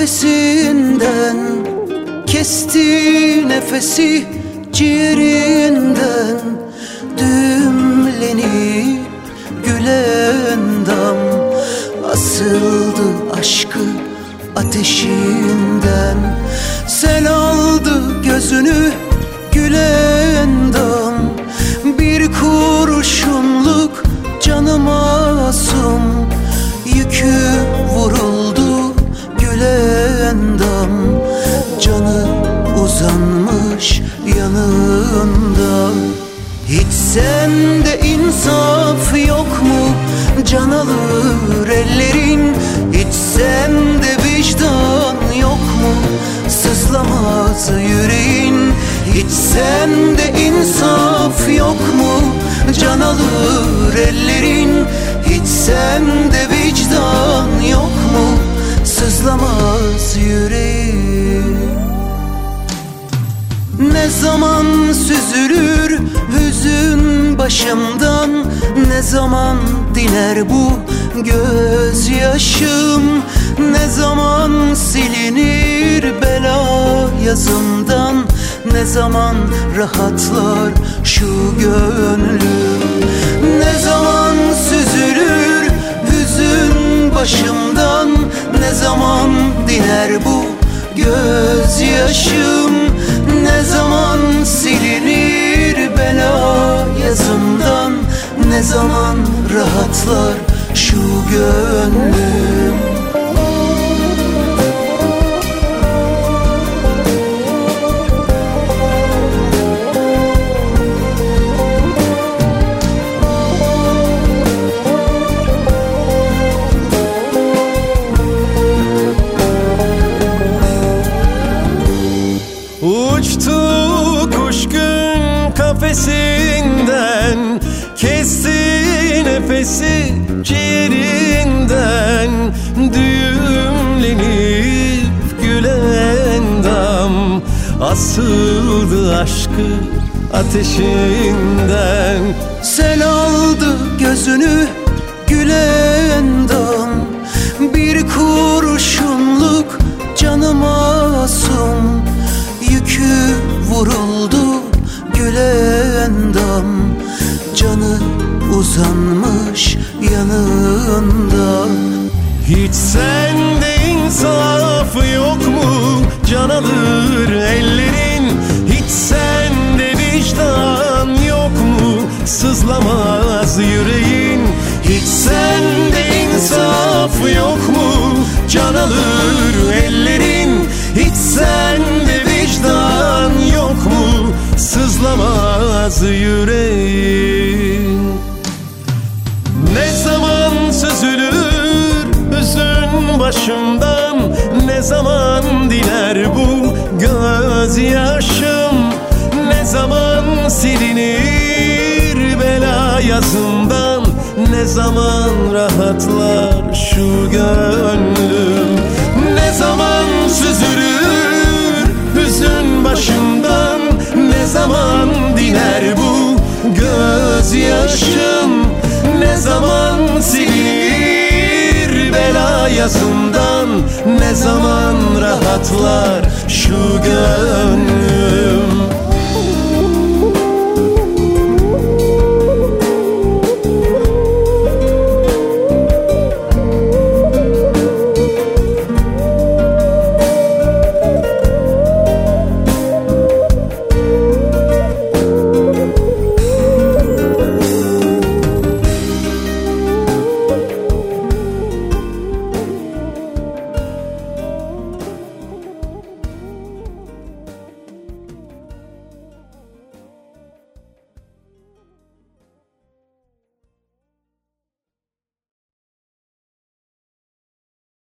kafesinden, kesti nefesi ciğerinden. Düğümlenip gülen dam, asıldı aşkı ateşinden. Sel aldı gözünü gülen dam, bir kurşunluk canı masum. Yükü vuruldu gülen dam, canı uzanmış yanında. Hiç sende insaf yok mu? Can alır ellerin. Hiç sende vicdan yok mu? Sızlamaz yüreğin. Hiç sende insaf yok mu? Can alır ellerin. Hiç sende vicdan yok mu? Sızlamaz yüreğin. Ne zaman süzülür hüzün başımdan, ne zaman diner bu gözyaşım, ne zaman silinir bela yazımdan, ne zaman rahatlar şu gönlüm. Ne zaman süzülür hüzün başımdan, ne zaman diner bu gözyaşım, ne zaman silinir bela yazımdan, ne zaman rahatlar şu gönlüm. Uçtu kuş gün kafesinden, kesti nefesi ciğerinden. Düğümlenip gülen dam, asıldı aşkı ateşinden. Sel aldı gözünü gülen dam, bir kurşunluk canı masum. Yükü vuruldu gülen dam, canı uzanmış yanında. Hiç sende insaf yok mu? Can alır ellerin. Hiç sende vicdan yok mu? Sızlamaz yüreğin. Hiç sende insaf yok mu? Can alır ellerin. Hiç sende vicdan yok mu? Sızlamaz yüreğin. Ne zaman süzülür hüzün başımdan, ne zaman diner bu gözyaşım, ne zaman silinir bela yazımdan, ne zaman rahatlar şu gönlüm. Ne zaman süzülür hüzün başımdan, ne zaman diner bu gözyaşım, ne zaman silinir bela yazımdan, ne zaman rahatlar şu gönlüm.